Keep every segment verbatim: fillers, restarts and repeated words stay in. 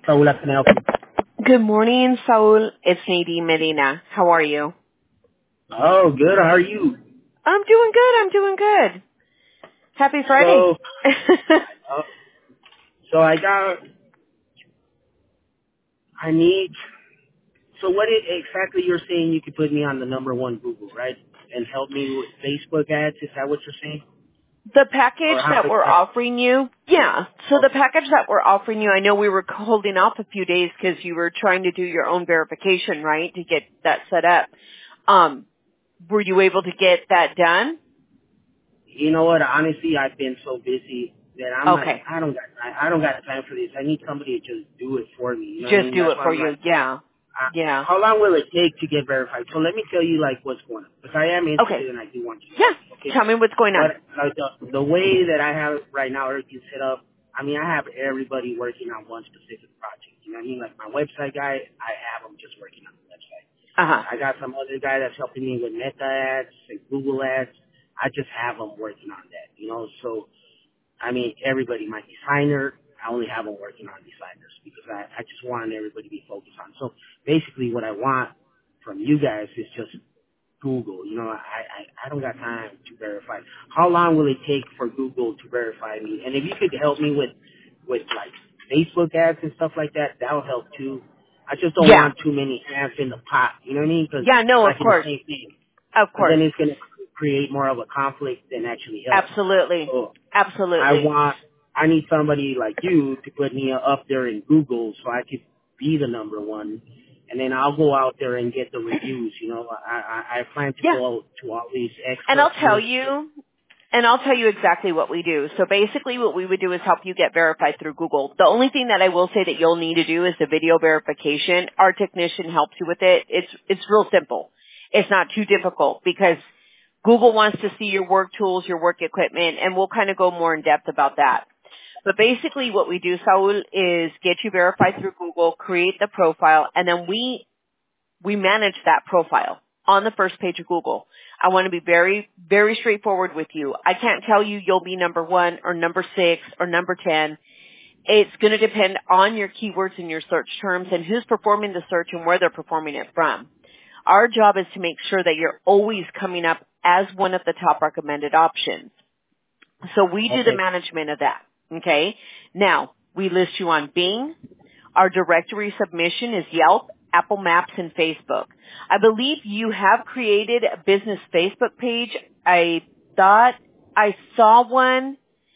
Saul, how can I help you? Good morning, Saul. It's Nadine Medina. How are you? Oh, good. How are you? I'm doing good. I'm doing good. Happy Friday. So, uh, so I got, I need, so what it, exactly you're saying you could put me on the number one Google, right? And help me with Facebook ads? Is that what you're saying? The package Or how that to, we're offering you, yeah. So the okay. package that we're offering you, I know we were holding off a few days because you were trying to do your own verification, right, to get that set up. Um, were you able to get that done? You know what? Honestly, I've been so busy that I'm like, Okay. I don't got, I, I don't got time for this. I need somebody to just do it for me. You know what I Just mean? do That's it why for I'm you. like, Yeah. Uh, Yeah. how long will it take to get verified? So let me tell you like what's going on, because I am Okay. interested and I do want to. Yeah. Okay, Tell me what's going what on. like the the way that I have it right now, everything's set up. I mean, I have everybody working on one specific project. You know what I mean? Like my website guy, I have him just working on the website. Uh-huh. I got some other guy that's helping me with Meta ads and Google ads. I just have them working on that. You know, so I mean, everybody, my designer, I only have them working on designers because I, I just want everybody to be focused on. So basically what I want from you guys is just Google. You know, I, I, I don't got time to verify. How long will it take for Google to verify me? And if you could help me with, with like Facebook ads and stuff like that, that'll help too. I just don't Yeah. want too many hands in the pot. You know what I mean? Because Yeah, no, it's of like in the course. same thing. Of Because course. then it's going to create more of a conflict than actually help. Absolutely. So I Absolutely. want, I need somebody like you to put me up there in Google so I could be the number one. And then I'll go out there and get the reviews. You know, I, I, I plan to Yeah. go out to all these And I'll tell ex-customers. you, and I'll tell you exactly what we do. So basically what we would do is help you get verified through Google. The only thing that I will say that you'll need to do is the video verification. Our technician helps you with it. It's, it's real simple. It's not too difficult because Google wants to see your work tools, your work equipment, and we'll kind of go more in depth about that. But basically what we do, Saul, is get you verified through Google, create the profile, and then we we manage that profile on the first page of Google. I want to be very, very straightforward with you. I can't tell you you'll be number one or number six or number ten. It's going to depend on your keywords and your search terms and who's performing the search and where they're performing it from. Our job is to make sure that you're always coming up as one of the top recommended options. So we do the Okay. management of that. Okay? Now, we list you on Bing. Our directory submission is Yelp, Apple Maps, and Facebook. I believe you have created a business Facebook page. I thought I saw one.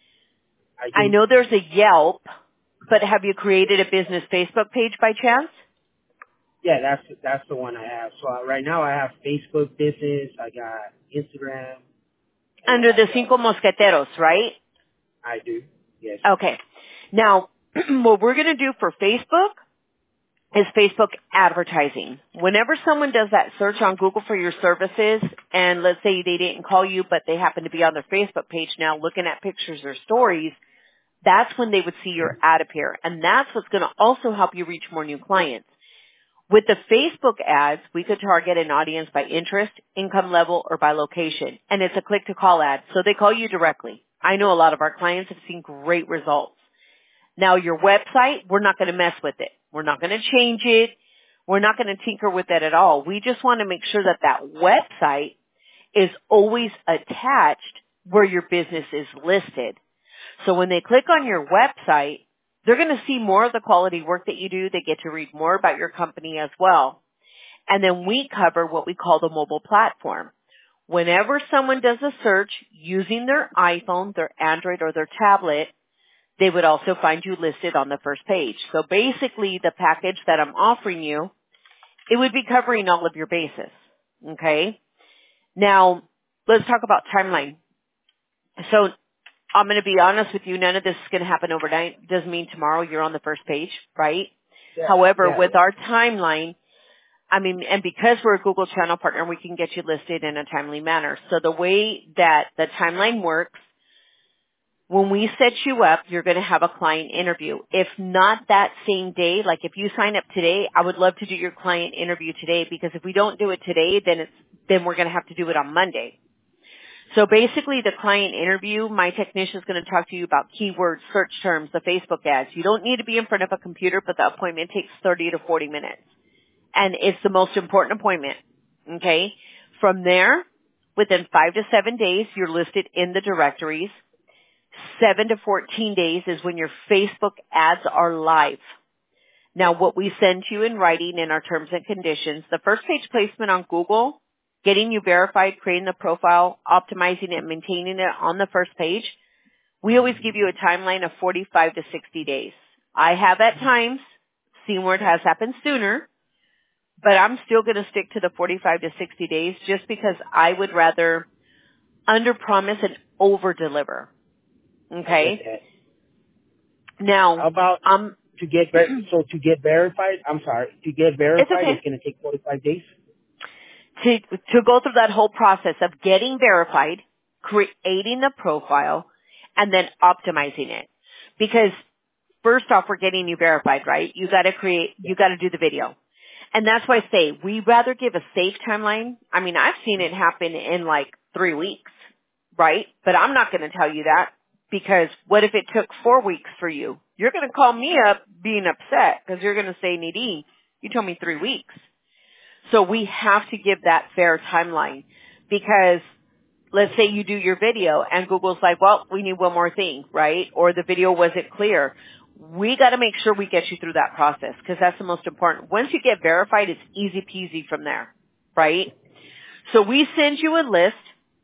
I I do. know there's a Yelp, but have you created a business Facebook page by chance? Yeah, that's, that's the one I have. So uh, right now I have Facebook business. I got Instagram. And I Under got the Yelp. Cinco Mosqueteros, right? I do. Yes. Okay. Now, what we're going to do for Facebook is Facebook advertising. Whenever someone does that search on Google for your services, and let's say they didn't call you, but they happen to be on their Facebook page now looking at pictures or stories, that's when they would see your ad appear. And that's what's going to also help you reach more new clients. With the Facebook ads, we could target an audience by interest, income level, or by location. And it's a click-to-call ad, so they call you directly. I know a lot of our clients have seen great results. Now, your website, we're not going to mess with it. We're not going to change it. We're not going to tinker with it at all. We just want to make sure that that website is always attached where your business is listed. So when they click on your website, they're going to see more of the quality work that you do. They get to read more about your company as well. And then we cover what we call the mobile platform. Whenever someone does a search using their iPhone, their Android, or their tablet, they would also find you listed on the first page. So basically, the package that I'm offering you, it would be covering all of your bases. Okay? Now, let's talk about timeline. So I'm going to be honest with you, none of this is going to happen overnight. Doesn't mean tomorrow you're on the first page, right? Yeah. However, Yeah. with our timeline, I mean, and because we're a Google channel partner, we can get you listed in a timely manner. So the way that the timeline works, when we set you up, you're going to have a client interview. If not that same day, like if you sign up today, I would love to do your client interview today because if we don't do it today, then it's, then we're going to have to do it on Monday. So basically the client interview, my technician is going to talk to you about keywords, search terms, the Facebook ads. You don't need to be in front of a computer, but the appointment takes thirty to forty minutes. And it's the most important appointment. Okay? From there, within five to seven days, you're listed in the directories. Seven to fourteen days is when your Facebook ads are live. Now, what we send you in writing in our terms and conditions, the first page placement on Google, getting you verified, creating the profile, optimizing it, maintaining it on the first page, we always give you a timeline of forty-five to sixty days. I have at times seen where it has happened sooner, but I'm still going to stick to the forty-five to sixty days just because I would rather under-promise and over-deliver. Okay? Okay. Now, How about um, to get ver- so to get verified? I'm sorry, to get verified, it's okay. it's going to take forty-five days. To, to go through that whole process of getting verified, creating the profile, and then optimizing it. Because first off, we're getting you verified, right? You got to create, you got to do the video. And that's why I say we rather give a safe timeline. I mean, I've seen it happen in like three weeks, right? But I'm not going to tell you that because what if it took four weeks for you? You're going to call me up being upset because you're going to say, Nadine, you told me three weeks. So we have to give that fair timeline because let's say you do your video and Google's like, well, we need one more thing, right? Or the video wasn't clear. We got to make sure we get you through that process because that's the most important. Once you get verified, it's easy peasy from there, right? So we send you a list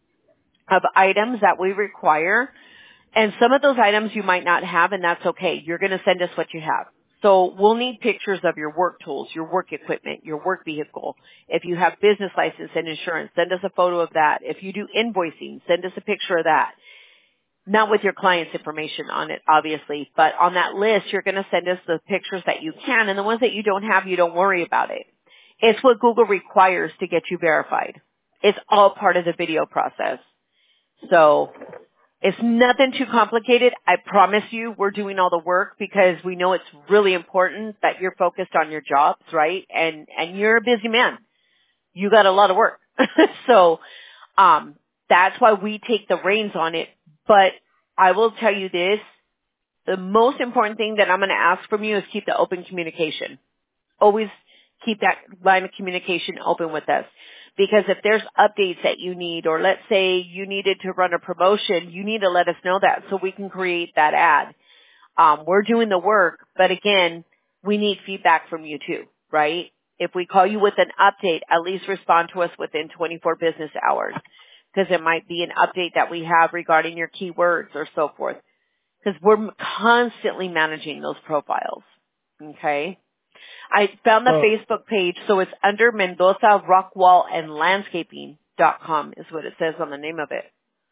of items that we require, and some of those items you might not have, and that's okay. You're going to send us what you have. So we'll need pictures of your work tools, your work equipment, your work vehicle. If you have business license and insurance, send us a photo of that. If you do invoicing, send us a picture of that. Not with your client's information on it, obviously, but on that list, you're going to send us the pictures that you can, and the ones that you don't have, you don't worry about it. It's what Google requires to get you verified. It's all part of the video process. So it's nothing too complicated. I promise you we're doing all the work because we know it's really important that you're focused on your jobs, right? And, and you're a busy man. You got a lot of work. so, um, that's why we take the reins on it. But I will tell you this, the most important thing that I'm going to ask from you is keep the open communication. Always keep that line of communication open with us. Because if there's updates that you need, or let's say you needed to run a promotion, you need to let us know that so we can create that ad. Um, we're doing the work, but again, we need feedback from you too, right? If we call you with an update, at least respond to us within twenty-four business hours. Because it might be an update that we have regarding your keywords or so forth. Because we're constantly managing those profiles. Okay? I found the So Facebook page, so it's under Mendoza Rockwall and Landscaping dot com is what it says on the name of it.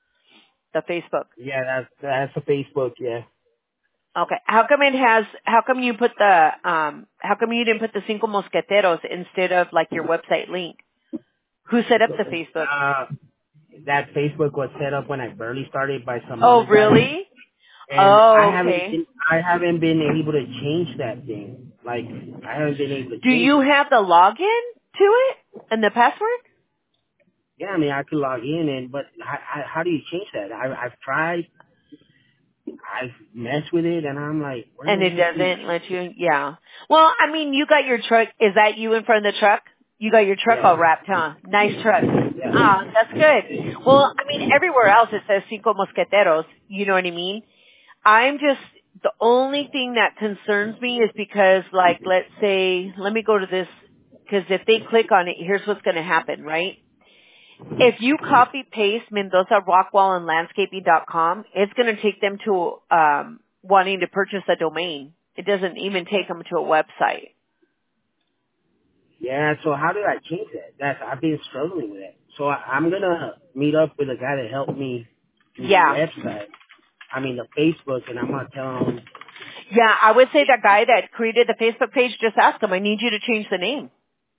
The Facebook. yeah, that's that's a Facebook. Yeah. Okay. How come it has, how come you put the, um, how come you didn't put the Cinco Mosqueteros instead of like your website link? Who set up the Facebook? Uh, that Facebook was set up when I barely started by some Oh, other guy, really? and I Oh, haven't okay. been I haven't been able to change that thing. Like I haven't been able to Do change you it. have the login to it and the password? Yeah, I mean I could log in, and but I, I, how do you change that? I, I've tried, I've messed with it, and I'm like, where And the it heck do you doesn't change let it? you, yeah. Well, I mean, you got your truck. Is that you in front of the truck? You got your truck Yeah, all wrapped, huh? Nice truck. yeah, Ah, that's good. Well, I mean, everywhere else it says Cinco Mosqueteros. You know what I mean? I'm just, the only thing that concerns me is because, like, let's say, let me go to this, because if they click on it, here's what's going to happen, right? If you copy paste Mendoza Rockwall and Landscaping dot com, it's going to take them to um, wanting to purchase a domain. It doesn't even take them to a website. yeah. So how do I change that? That's I've been struggling with it. So I, I'm gonna meet up with a guy that helped me do the Yeah. website. I mean the Facebook, and I'm gonna tell him. Yeah, I would say that guy that created the Facebook page, just ask him, I need you to change the name.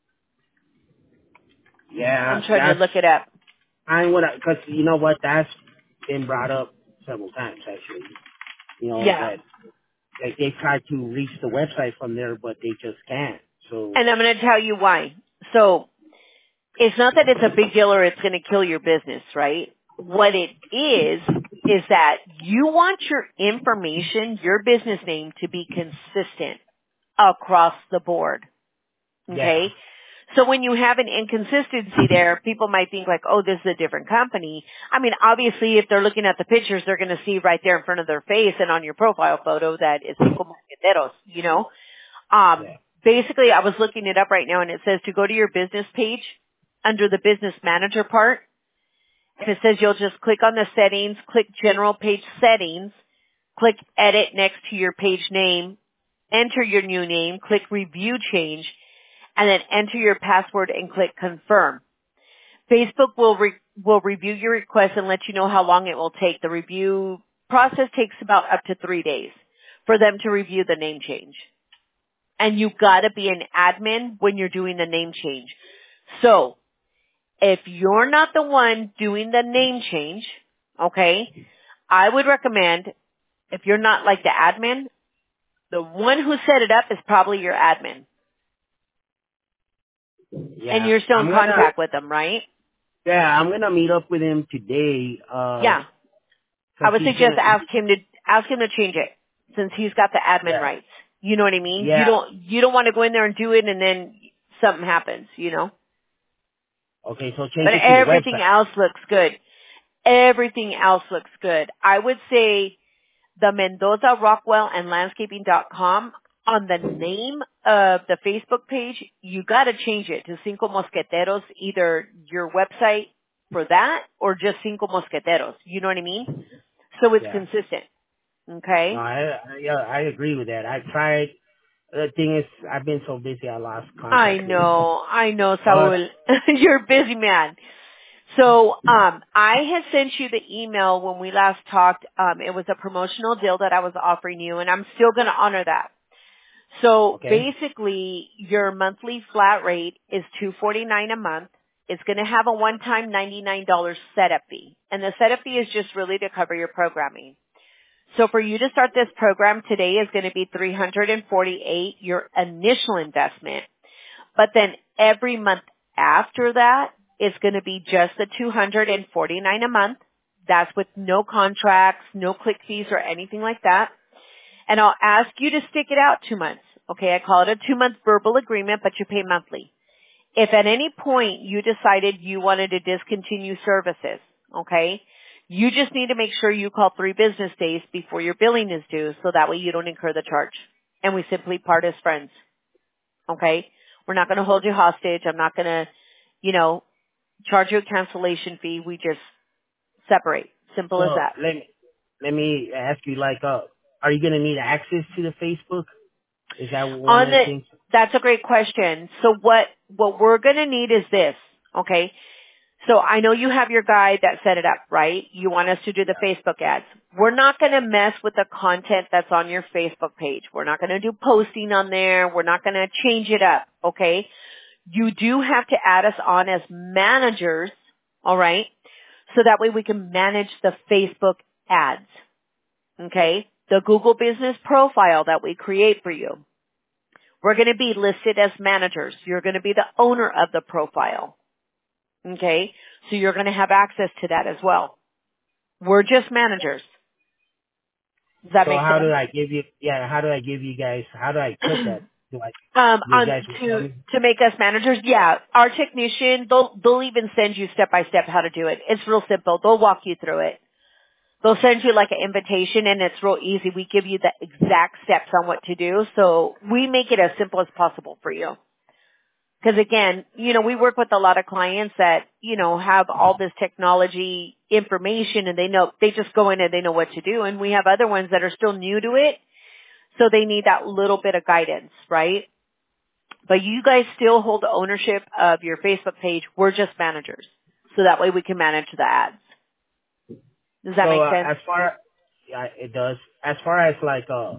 Yeah, I'm trying to that's look it up. I what because you know what that's been brought up several times actually. You know Yeah. that like they try to reach the website from there, but they just can't. So And I'm going to tell you why. So, it's not that it's a big deal or it's going to kill your business, right? what it is, is that you want your information, your business name to be consistent across the board. Okay? Yeah. So when you have an inconsistency there, people might think like, oh, this is a different company. I mean, obviously, if they're looking at the pictures, they're going to see right there in front of their face and on your profile photo that it's Cinco Mosqueteros, you know? Um, Yeah. basically, I was looking it up right now, and it says to go to your business page under the business manager part, and it says you'll just click on the settings, click general page settings, click edit next to your page name, enter your new name, click review change, and then enter your password and click confirm. Facebook will re- will review your request and let you know how long it will take. The review process takes about up to three days for them to review the name change. And you've got to be an admin when you're doing the name change. So, if you're not the one doing the name change, okay, I would recommend, if you're not like the admin, the one who set it up is probably your admin. Yeah. And you're still in I'm gonna, contact with them, right? yeah, I'm gonna meet up with him today. Uh, Yeah. I cause would he's suggest gonna, ask him to ask him to change it since he's got the admin yeah. rights. You know what I mean? You Yeah. don't you don't want to go in there and do it and then something happens, you know? Okay, so change But it to the everything website. else looks good. Everything else looks good. I would say the Mendoza Rockwell and Landscaping dot com on the name of the Facebook page, you got to change it to Cinco Mosqueteros, either your website for that or just Cinco Mosqueteros. You know what I mean? So it's Yeah. consistent. No, Okay? I, I, yeah, I agree with that. I tried. The thing is, I've been so busy, I lost I contact with him. know, I know, But, Saul. You're a busy man. So, um, I had sent you the email when we last talked. Um, it was a promotional deal that I was offering you, and I'm still going to honor that. So okay. basically, your monthly flat rate is two forty-nine a month. It's going to have a one-time ninety-nine dollars setup fee, and the setup fee is just really to cover your programming. So for you to start this program today is going to be three hundred forty-eight dollars, your initial investment. But then every month after that is going to be just the two hundred forty-nine dollars a month. That's with no contracts, no click fees or anything like that. And I'll ask you to stick it out two months. Okay, I call it a two-month verbal agreement, but you pay monthly. If at any point you decided you wanted to discontinue services, okay, you just need to make sure you call three business days before your billing is due so that way you don't incur the charge. And we simply part as friends. Okay? We're not going to hold you hostage. I'm not going to, you know, charge you a cancellation fee. We just separate. Simple as So that. let me let me ask you, like, uh, are you gonna need access to the Facebook? Is that one On of the the, things? that's a great question. So what, what we're going to need is this. Okay? So I know you have your guy that set it up, right? You want us to do the Yeah. Facebook ads. We're not going to mess with the content that's on your Facebook page. We're not going to do posting on there. We're not going to change it up, okay? You do have to add us on as managers, all right? So that way we can manage the Facebook ads, okay? The Google Business Profile that we create for you. We're going to be listed as managers. You're going to be the owner of the profile. Okay? So you're going to have access to that as well. We're just managers. Does that So make how do sense? I give you? Yeah. How do I give you guys? How do I click that? Do I? um, You on guys will tell to me. to make us managers, yeah. Our technician, they'll they'll even send you step by step how to do it. It's real simple. They'll walk you through it. They'll send you like an invitation, and it's real easy. We give you the exact steps on what to do, so we make it as simple as possible for you. Because again, you know, we work with a lot of clients that, you know, have all this technology information and they know, they just go in and they know what to do. And we have other ones that are still new to it. So they need that little bit of guidance, right? But you guys still hold ownership of your Facebook page. We're just managers. So that way we can manage the ads. Does that So make uh, sense? as far, yeah, it does. As far as like uh,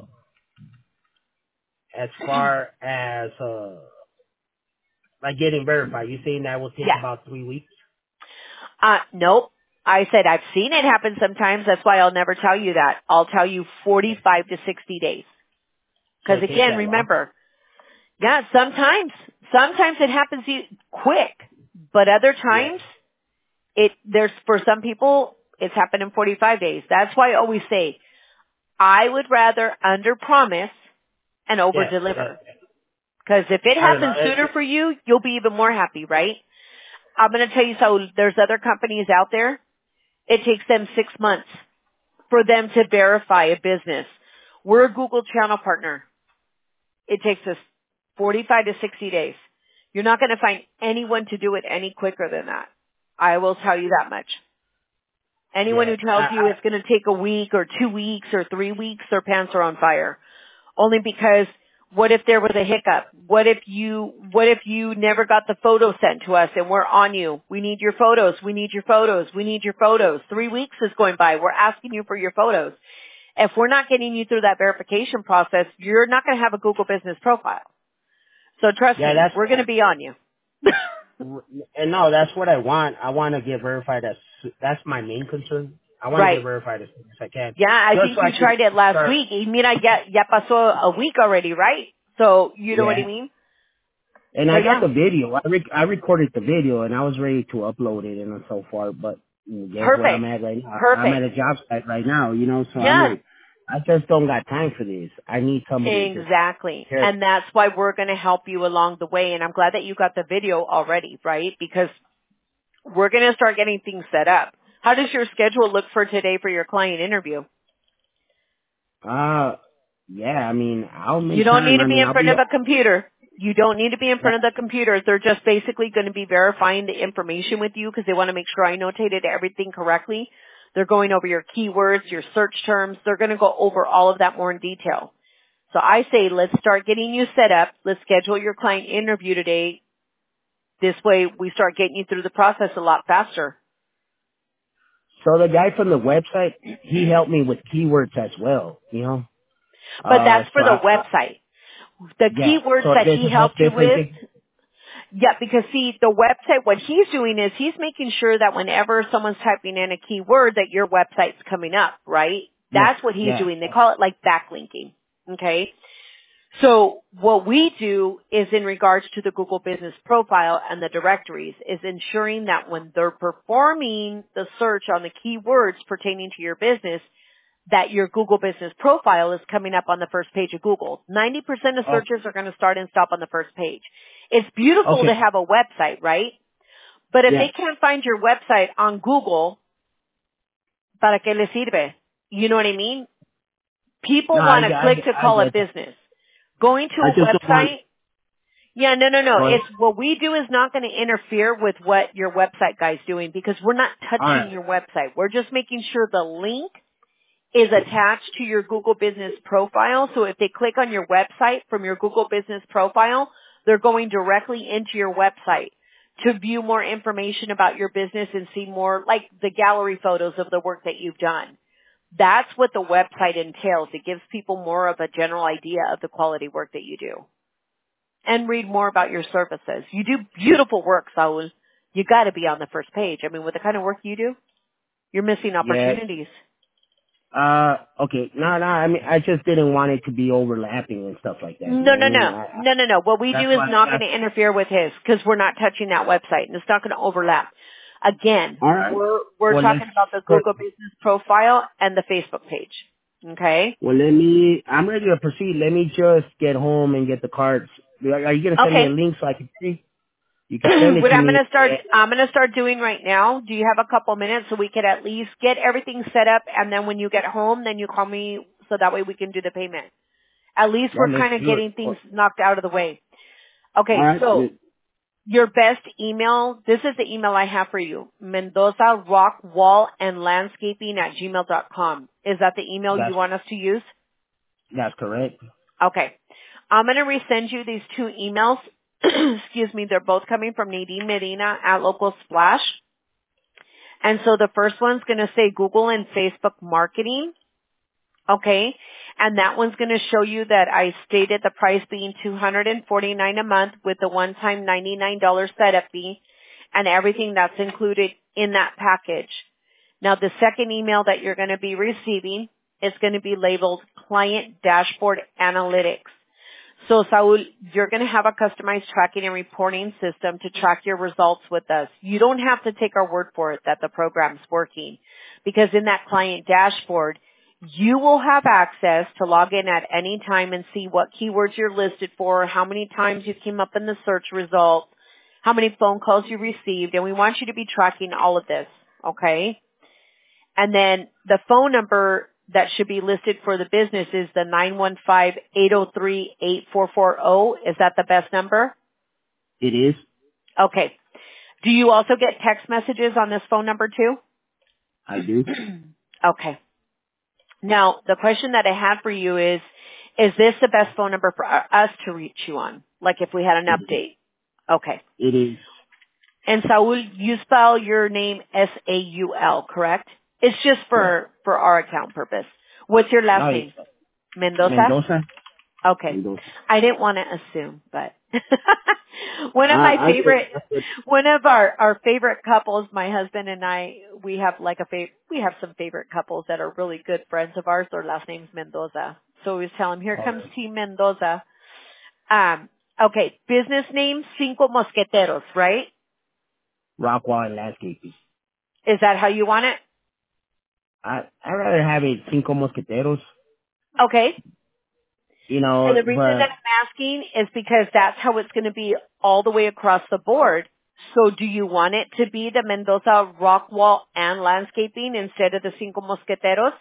as far as uh, like getting verified, you saying that will take Yeah. about three weeks? Uh, nope. I said I've seen it happen sometimes. That's why I'll never tell you that. I'll tell you forty-five to sixty days. So Because it takes again, that long? remember, yeah, sometimes, sometimes it happens e- quick, but other Yeah. times It, there's, for some people, it's happened in forty-five days. That's why I always say, I would rather under promise and over Yes. deliver. Yes. Because if it I don't know. happens sooner for you, you'll be even more happy, right? I'm going to tell you, so there's other companies out there. It takes them six months for them to verify a business. We're a Google channel partner. It takes us forty-five to sixty days. You're not going to find anyone to do it any quicker than that. I will tell you that much. Anyone Yeah. who tells I, you it's going to take a week or two weeks or three weeks, their pants are on fire. Only because what if there was a hiccup? What if you, what if you never got the photo sent to us and we're on you? We need your photos. We need your photos. We need your photos. Three weeks is going by. We're asking you for your photos. If we're not getting you through that verification process, you're not going to have a Google business profile. So trust yeah. me, That's we're going to be on you. and no, that's what I want. I want to get verified. As that's my main concern. I want to Right. get verified as soon as I can. Yeah, I Just think so I you can tried it last start. week. Y mira, ya, ya pasó a week already, right? So, you know what I Yeah. mean? And I But got yeah, the video. I rec- I recorded the video and I was ready to upload it and so forth. But mm, guess where I'm perfect. at right now? I'm at Perfect. a job site right now. You know, so I'm Yeah, like, I just don't got time for this. I need somebody to just exactly. care. And that's why we're going to help you along the way. And I'm glad that you got the video already, right? Because we're going to start getting things set up. How does your schedule look for today for your client interview? Uh, yeah. I mean, I'll You make don't need time. to I be mean, in I'll front be. of a computer. You don't need to be in Yeah. front of the computer. They're just basically going to be verifying the information with you because they want to make sure I notated everything correctly. They're going over your keywords, your search terms. They're going to go over all of that more in detail. So I say let's start getting you set up. Let's schedule your client interview today. This way we start getting you through the process a lot faster. So the guy from the website, he helped me with keywords as well. You know. But Uh, that's so for the I, I website. The yeah. keywords So that this he has helped you different with, things. yeah, because see, the website, what he's doing is he's making sure that whenever someone's typing in a keyword that your website's coming up, right? Yeah. That's what he's Yeah. doing. They call it like backlinking. Okay? So what we do is in regards to the Google Business Profile and the directories is ensuring that when they're performing the search on the keywords pertaining to your business, that your Google Business Profile is coming up on the first page of Google. ninety percent of Oh, searches are going to start and stop on the first page. It's beautiful to okay. have a website, right? But if they Yeah. can't find your website on Google, ¿para qué les sirve? You know what I mean? No, People I, want to I, click to I call it get that. business. Going to I a just don't want. website, yeah, no, no, no. Go ahead. It's what we do is not going to interfere with what your website guy's doing because we're not All touching right. your website. We're just making sure the link is attached to your Google Business Profile. So if they click on your website from your Google Business Profile, they're going directly into your website to view more information about your business and see more like the gallery photos of the work that you've done. That's what the website entails. It gives people more of a general idea of the quality work that you do. And read more about your services. You do beautiful work, Saul. You got to be on the first page. I mean, with the kind of work you do, you're missing Yeah. opportunities. Uh. Okay. No. No. I mean, I just didn't want it to be overlapping and stuff like that. You No, know what no, I mean? no. I, I, No, no, no. What we do that's is why. not going That's to interfere with his because we're not touching that website and it's not going to overlap. Again, all right. we're, we're Well, let's. talking about the Google Business Profile and the Facebook page. Okay? Well, let me. I'm ready to proceed. Let me just get home and get the cards. Are are you gonna send me a Okay. link so I can see? You can send it What to I'm me. going to start, I'm going to start doing right now. Do you have a couple minutes so we could at least get everything set up and then when you get home, then you call me so that way we can do the payment. At least Yeah, we're let's kind of do it. getting things knocked out of the way. All Okay, right. so let- your best email, this is the email I have for you, Mendoza Rock Wall and Landscaping at gmail dot com. Is that the email you That's want us to use? that's correct. Okay. I'm going to resend you these two emails. Excuse me, they're both coming from Nadine Medina at Local Splash. And so the first one's going to say Google and Facebook marketing. Okay. And that one's going to show you that I stated the price being two hundred forty-nine dollars a month with the one-time ninety-nine dollars setup fee and everything that's included in that package. Now the second email that you're going to be receiving is going to be labeled Client Dashboard Analytics. So, Saul, you're going to have a customized tracking and reporting system to track your results with us. You don't have to take our word for it that the program's working, because in that client dashboard, you will have access to log in at any time and see what keywords you're listed for, how many times you came up in the search results, how many phone calls you received, and we want you to be tracking all of this, okay? And then the phone number that should be listed for the business is the nine one five, eight oh three, eight four four zero. Is that the best number? It is. Okay. Do you also get text messages on this phone number too? I do. Okay. Now, the question that I had for you is, is this the best phone number for us to reach you on? Like if we had an It update? Okay. It is. And Saul, you spell your name S A U L, correct? It's just Correct. for, for our account purpose. What's your last No, name? it's Mendoza? Mendoza. Okay. Mendoza. I didn't want to assume, but one of I, my I could, favorite, I could, one of our, our favorite couples, my husband and I, we have like a fav- we have some favorite couples that are really good friends of ours. Their last name's Mendoza. So we tell him, here comes Team Mendoza. Um, okay. Business name, Cinco Mosqueteros, right? Rockwall and landscaping. Is that how you want it? I I rather have it Cinco Mosqueteros, Okay. you know, And the reason that but I'm asking is because that's how it's going to be all the way across the board. So do you want it to be the Mendoza rock wall and landscaping instead of the Cinco Mosqueteros?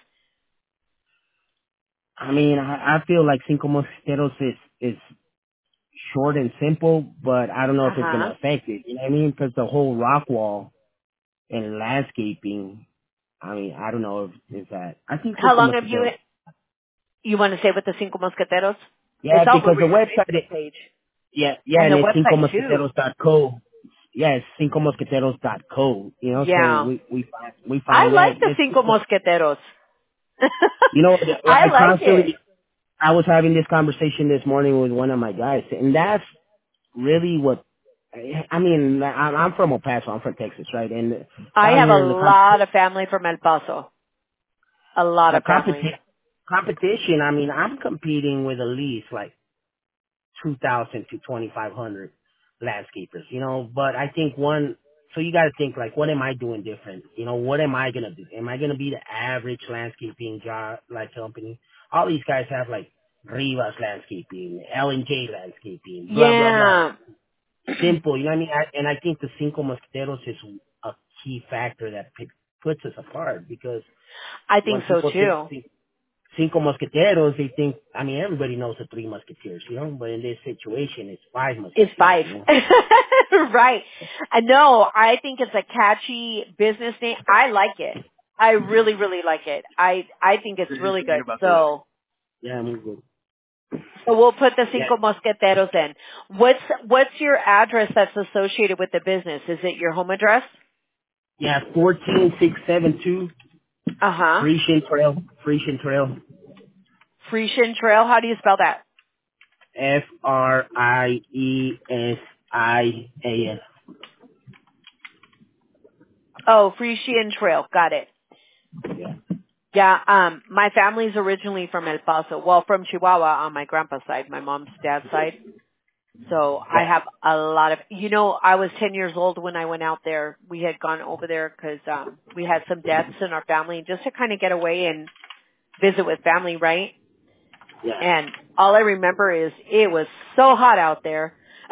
I mean, I, I feel like Cinco Mosqueteros is is short and simple, but I don't know if it's Uh-huh. gonna affect it. You know what I mean? Because the whole rock wall and landscaping. I mean, I don't know if if that. I think How Cinco long have you, Mosqueteros. you want to say with the Cinco Mosqueteros? Yeah, It's all because over the your website. Facebook page. Yeah, yeah, And and the it's cinco website too. mosqueteros dot co. Yeah, it's cinco mosqueteros dot co. You know, so Yeah. we we find we I find that like the it's, Cinco Mosqueteros. you know, I I like it. constantly I was having this conversation this morning with one of my guys, and that's really what I mean. I'm I'm from El Paso, I'm from Texas, right? And I down have a here in the comp- lot of family from El Paso. A lot the of family. competition competition. I mean, I'm competing with at least like two thousand to twenty-five hundred landscapers, you know, but I think one, so you got to think like, what am I doing different? You know, what am I going to do? Am I going to be the average landscaping job, like company? All these guys have like Rivas Landscaping, L and J Landscaping, blah, blah, blah. Yeah. Simple, you know what I mean? I, and I think the Cinco Mosqueteros is a key factor that p- puts us apart because I when think so people think too. Cinco Mosqueteros, they think, I mean, everybody knows the Three Musketeers, you know, but in this situation, it's Five It's Musketeers, five. you know. Right. I know. I think it's a catchy business name. I like it. I really, really like it. I, I think it's really good. So, Yeah, muy good. so we'll put the Yeah, Cinco Mosqueteros in. What's, what's your address that's associated with the business? Is it your home address? yeah, fourteen six seven two Uh-huh. Frisian Trail, Frisian Trail, Frisian Trail. How do you spell that? F R I E S I A S. Oh, Frisian Trail. Got it. Yeah, Yeah, um, my family's originally from El Paso. Well, from Chihuahua on my grandpa's side, my mom's dad's side. So I yeah, have a lot of, you know, I was ten years old when I went out there. We had gone over there because um, we had some deaths in our family just to kind of get away and visit with family, right? yeah. And all I remember is it was so hot out there.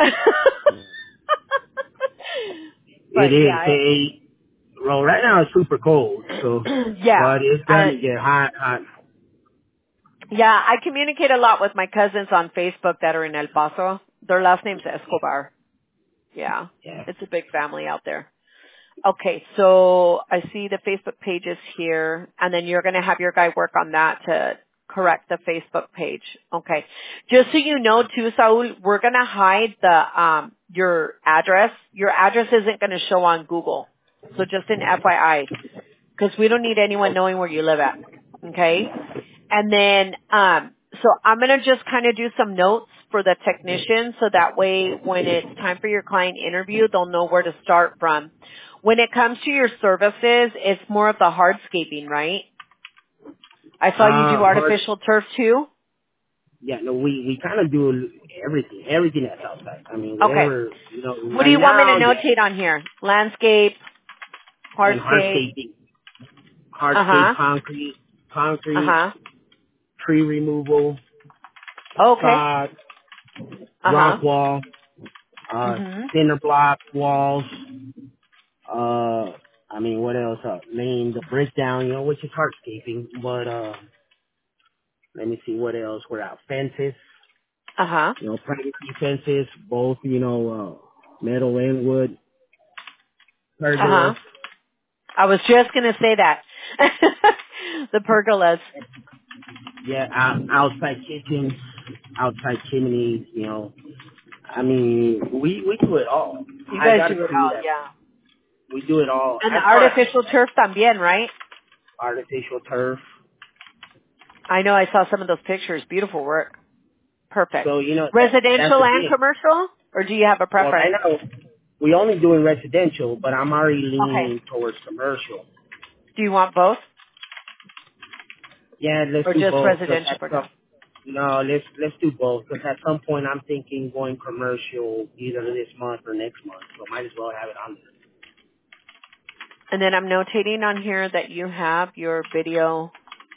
It But is. yeah, Hey, well, right now it's super cold, so, it, yeah. but it's I, gonna get hot, hot. Yeah, I communicate a lot with my cousins on Facebook that are in El Paso. Their last name's Escobar. Yeah, Yeah. it's a big family out there. Okay, so I see the Facebook pages here, and then you're going to have your guy work on that to correct the Facebook page. Okay. Just so you know too, Saul, we're going to hide the, um, your address. Your address isn't going to show on Google. So just an F Y I, because we don't need anyone knowing where you live at. Okay? And then, um, so I'm going to just kind of do some notes for the technician so that way when it's time for your client interview, they'll know where to start from. When it comes to your services, it's more of the hardscaping, right? I saw you do Uh, hard, artificial turf too. Yeah, no, we we kind of do everything, everything that's outside. I mean, Okay. whatever, you know. What do Right you want me to now, yeah, notate on here? Landscape, and hardscape. hardscaping, hardscape, Uh-huh. concrete, concrete, Uh-huh. tree removal, Okay. sod, Uh-huh. rock wall, uh, Mhm. cinder block walls. Uh, I mean, what else? Uh, laying the brick down, you know, which is hardscaping. But uh, let me see what else. We're out fences, Uh-huh. you know, privacy fences, both, you know, uh, metal and wood, Uh-huh. pergolas. I was just going to say that. The pergolas. Yeah, out, outside kitchens, outside chimneys, you know. I mean, we we do it all. You I guys got a do it crew all, that yeah. we do it all. And the As far as artificial turf también, right? artificial turf. I know I saw some of those pictures. Beautiful work. Perfect. So, you know, that, that's Residential the and thing. commercial? Or do you have a Well, right preference? now, we only doing residential, but I'm already Okay. leaning towards commercial. Do you want both? Yeah, let's Or do just both. Cause residential at for some, now? no, let's let's do both. Because at some point, I'm thinking going commercial either this month or next month. So might as well have it on there. And then I'm notating on here that you have your video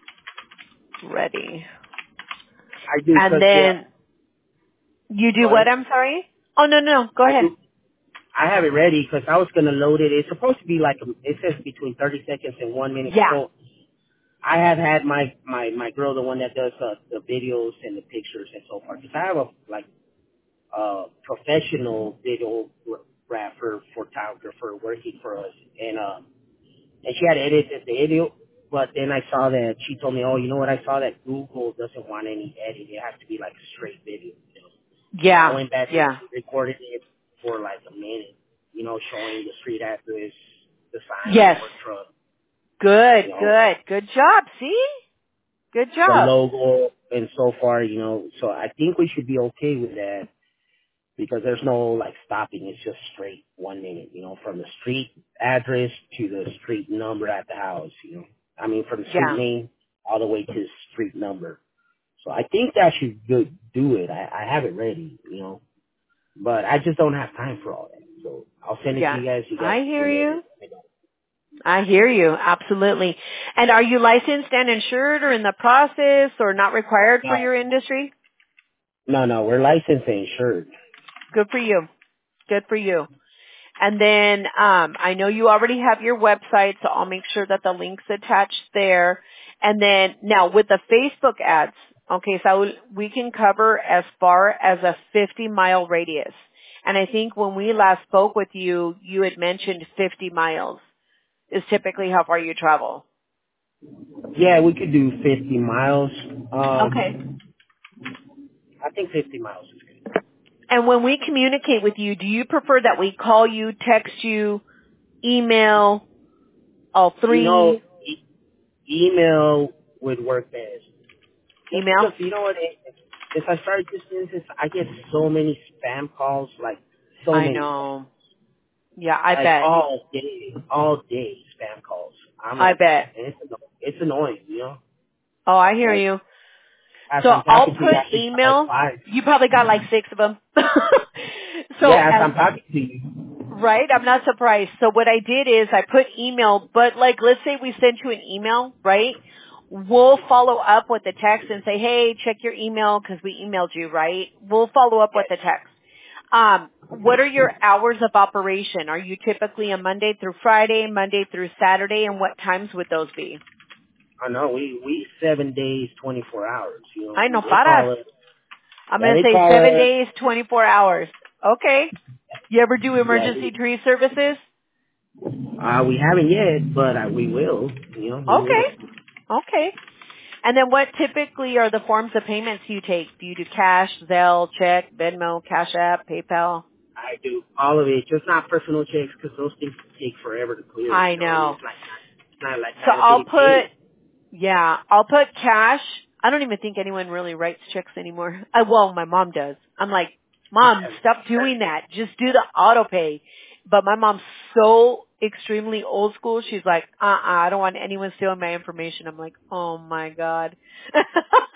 ready. I do, And cause what? then you do Go what? ahead. I'm sorry? Oh, no, no. Go I ahead. do. I have it ready because I was gonna load it. It's supposed to be like a, it says between thirty seconds and one minute. Yeah. So I have had my my my girl, the one that does uh, the videos and the pictures and so forth. Because I have a like uh professional videographer, photographer working for us, and uh and she had edited the video. But then I saw that she told me, oh, you know what? I saw that Google doesn't want any edit. It has to be like a straight video. So I Yeah. went back and Yeah. recorded it for like a minute, you know, showing the street address, the sign, the Yes. work truck, Good, you know, good. Good job. See? Good the job. logo, and so far, you know. So I think we should be okay with that because there's no like stopping. It's just straight one minute, you know, from the street address to the street number at the house, you know. I mean, from the street Yeah. name all the way to the street number. So I think that should go, do it. I, I have it ready, you know. But I just don't have time for all that. So I'll send it to Yeah. you guys. You guys I can hear do you. it. I hear you. Absolutely. And are you licensed and insured or in the process or not required for No, your industry? no, no. We're licensed and insured. Good for you. Good for you. And then um, I know you already have your website, so I'll make sure that the link's attached there. And then now with the Facebook ads, okay, so we can cover as far as a fifty mile radius. And I think when we last spoke with you, you had mentioned fifty miles is typically how far you travel. Yeah, we could do fifty miles. Okay. Um, I think fifty miles is good. And when we communicate with you, do you prefer that we call you, text you, email, all You know, three? e- email would work best. Just Email? because, you know what, if if I start this business, I get so many spam calls, like so I many spam know. calls. Yeah, I Like bet. all day, all day spam calls. I'm I like, bet. and it's, anno- it's annoying, you know? Oh, I hear Like, you. as So I'm I'll talking to you, put I think like email. five. You probably got like six of them. So Yeah, as as I'm talking to you. right? I'm not surprised. So what I did is I put email, but like let's say we sent you an email, right? We'll follow up with the text and say, hey, check your email because we emailed you, right? We'll follow up with Yes. the text. Um, what are your hours of operation? Are you typically a Monday through Friday, Monday through Saturday, and what times would those be? I know, we, we seven days, twenty-four hours, you know. I no They call paras. it, I'm yeah, going to they say call seven it, days, twenty-four hours. Okay. You ever do yeah, emergency we, tree services? uh, we haven't yet, but uh, we will, you know, we Okay. will. Okay. And then what typically are the forms of payments you take? Do you do cash, Zelle, check, Venmo, Cash App, PayPal? I do all of it, just not personal checks, because those things take forever to clear, I you know. I mean, know. it's like, it's not like So kind of I'll getting put, paid. yeah, I'll put cash. I don't even think anyone really writes checks anymore. I, well, my mom does. I'm like, Mom, stop doing that. Just do the auto pay. But my mom's so extremely old school. She's like, uh-uh, I don't want anyone stealing my information. I'm like, oh my God.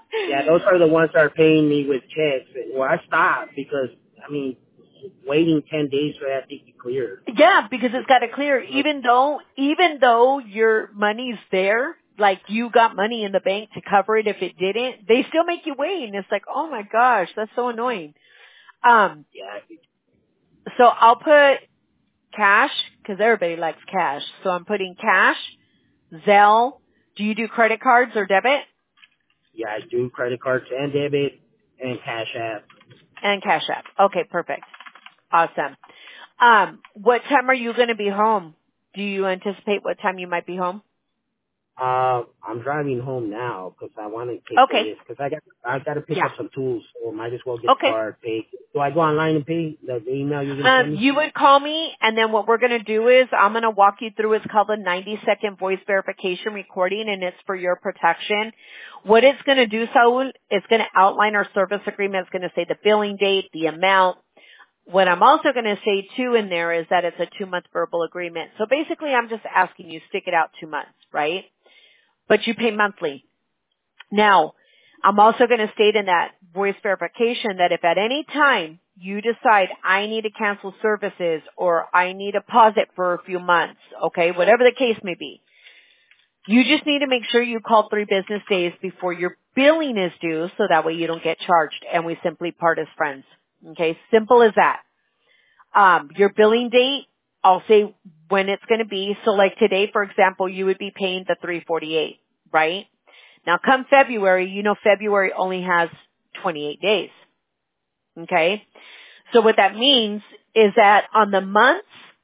Yeah, those are the ones that are paying me with checks. Well, I stopped because, I mean, waiting ten days for that thing to clear. Yeah, because it's got to clear. Even though, even though your money's there, like you got money in the bank to cover it if it didn't, they still make you wait. And it's like, oh my gosh, that's so annoying. Um, Yeah, so I'll put cash because everybody likes cash. So I'm putting cash, Zelle. Do you do credit cards or debit? yeah, I do credit cards and debit and Cash App. And Cash App. Okay, perfect. Awesome. Um, what time are you going to be home? Do you anticipate what time you might be home? Uh, I'm driving home now because I want to take the Okay. risk because I got I got to pick Yeah. up some tools, so might as well get the Okay. card paid. Do I go online and pay the, the email you're gonna Um, send me? you would call me, and then what we're going to do is I'm going to walk you through. It's called a ninety second voice verification recording, and it's for your protection. What it's going to do, Saul, it's going to outline our service agreement. It's going to say the billing date, the amount. What I'm also going to say, too, in there is that it's a two-month verbal agreement. So basically, I'm just asking you stick it out two months, right? But you pay monthly. Now, I'm also going to state in that voice verification that if at any time you decide I need to cancel services or I need a pause it for a few months, okay, whatever the case may be, you just need to make sure you call three business days before your billing is due so that way you don't get charged and we simply part as friends. Okay, simple as that. Um, your billing date, I'll say when it's going to be. So like today, for example, you would be paying the three forty-eight, right? Now come February, you know February only has twenty-eight days. Okay? So what that means is that on the months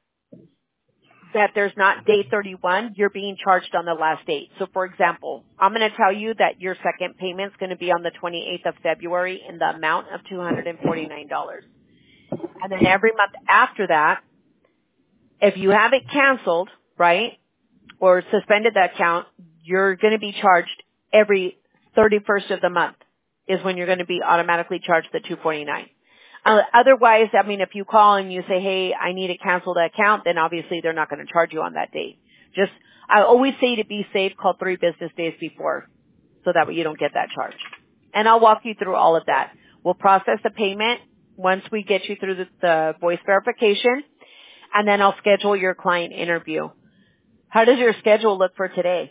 that there's not day thirty-one, you're being charged on the last date. So for example, I'm going to tell you that your second payment is going to be on the twenty-eighth of February in the amount of two hundred forty-nine dollars. And then every month after that, if you have it canceled, right, or suspended that account, you're going to be charged every thirty-first of the month is when you're going to be automatically charged the two forty-nine. Uh, otherwise, I mean, if you call and you say, hey, I need to cancel the account, then obviously they're not going to charge you on that date. Just, I always say to be safe, call three business days before so that way you don't get that charge. And I'll walk you through all of that. We'll process the payment once we get you through the, the voice verification, and then I'll schedule your client interview. How does your schedule look for today?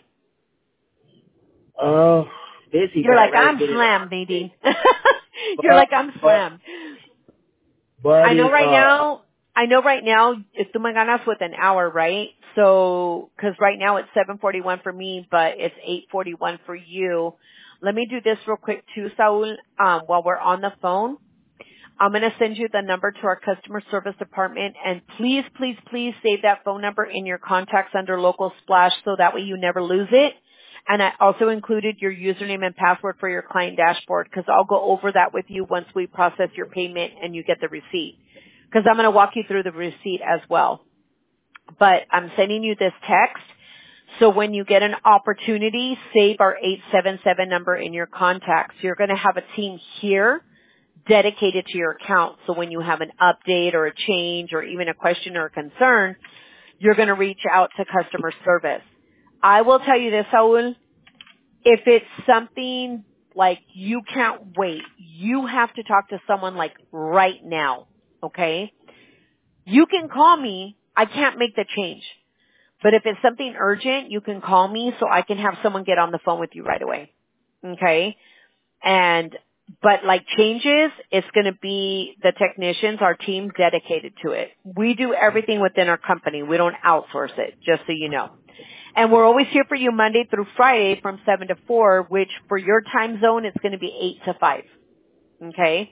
Oh, busy, You're but I'd like, rather I'm get it slammed, on. Nadine. You're But, like, I'm but, slammed. I know buddy, right uh, now, I know right now, if tú me ganas with an hour, right? So, cause right now it's seven forty-one for me, but it's eight forty-one for you. Let me do this real quick too, Saul, um, while we're on the phone. I'm going to send you the number to our customer service department, and please, please, please save that phone number in your contacts under Local Splash so that way you never lose it. And I also included your username and password for your client dashboard because I'll go over that with you once we process your payment and you get the receipt. Because I'm going to walk you through the receipt as well. But I'm sending you this text. So when you get an opportunity, save our eight seven seven number in your contacts. You're going to have a team here dedicated to your account. So when you have an update or a change or even a question or a concern, you're going to reach out to customer service. I will tell you this, Saul, if it's something like you can't wait, you have to talk to someone like right now, okay? You can call me. I can't make the change. But if it's something urgent, you can call me so I can have someone get on the phone with you right away, okay? And but like changes, it's going to be the technicians, our team dedicated to it. We do everything within our company. We don't outsource it, just so you know. And we're always here for you Monday through Friday from seven to four, which for your time zone, it's going to be eight to five. Okay?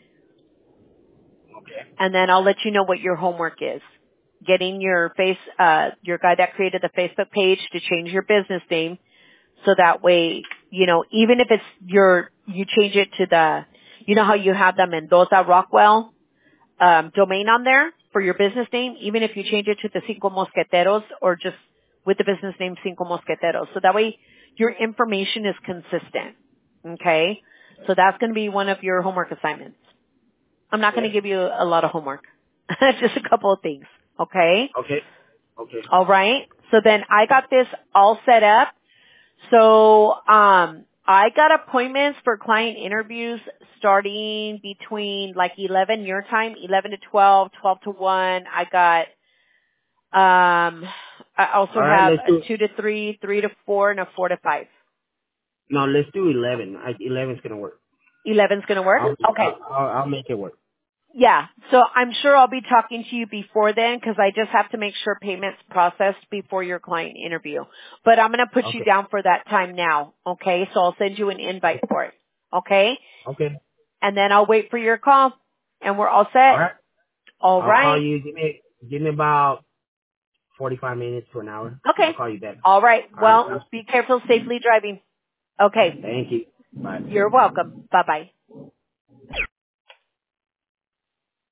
okay. And then I'll let you know what your homework is. Getting your face, uh, your guy that created the Facebook page to change your business name. So that way, you know, even if it's your, you change it to the, you know how you have the Mendoza Rockwell, um, domain on there for your business name, even if you change it to the Cinco Mosqueteros or just with the business name Cinco Mosqueteros. So that way your information is consistent. Okay? So that's going to be one of your homework assignments. I'm not Yeah. going to give you a lot of homework. Just a couple of things. Okay? Okay. Okay. All right. So then I got this all set up. So, um, I got appointments for client interviews starting between like eleven your time, eleven to twelve, twelve to one. I got, um, I also All right, have let's do. a two to three, three to four, and a four to five. No, let's do eleven. I, eleven's gonna work. Eleven's going to work? I'll, Okay. I'll I'll I'll make it work. Yeah. So I'm sure I'll be talking to you before then because I just have to make sure payment's processed before your client interview. But I'm going to put you Okay. down for that time now. Okay. So I'll send you an invite for it. Okay. Okay. And then I'll wait for your call and we're all All set. right. All I'll call right. you. Give me give me about forty-five minutes to an hour. I'll Okay. call you back. All right. All right. Well, be careful safely driving. Okay. Thank you. Bye. You're welcome. Bye bye.